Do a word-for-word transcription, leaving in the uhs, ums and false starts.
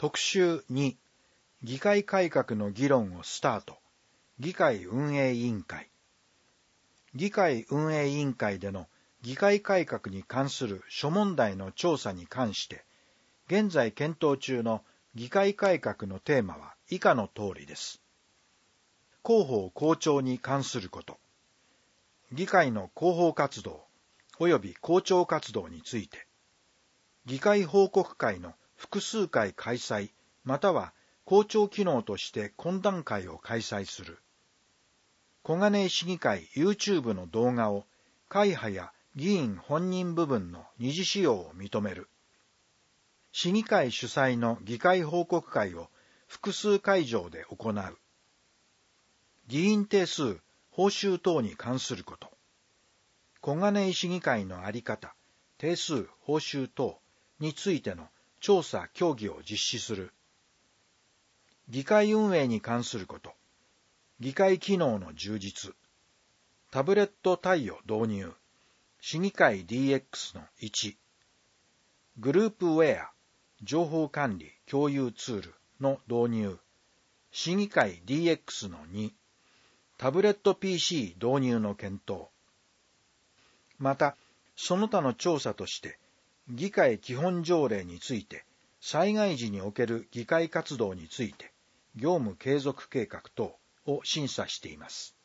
特集に、議会改革の議論をスタート。議会運営委員会。議会運営委員会での議会改革に関する諸問題の調査に関して、現在検討中の議会改革のテーマは以下の通りです。広報広聴に関すること。議会の広報活動及び広聴活動について。議会報告会の複数回開催または広聴機能として懇談会を開催する。小金井市議会 YouTube の動画を会派や議員本人部分の二次使用を認める。市議会主催の議会報告会を複数会場で行う。議員定数、報酬等に関すること。小金井市議会の在り方、定数、報酬等についての調査協議を実施する。議会運営に関すること。議会機能の充実。タブレット貸与導入。市議会 ディーエックス のいち。グループウェア、情報管理共有ツールの導入。市議会 ディーエックス のに。タブレット ピーシー 導入の検討。また、その他の調査として、議会基本条例について、災害時における議会活動について、業務継続計画等を審査しています。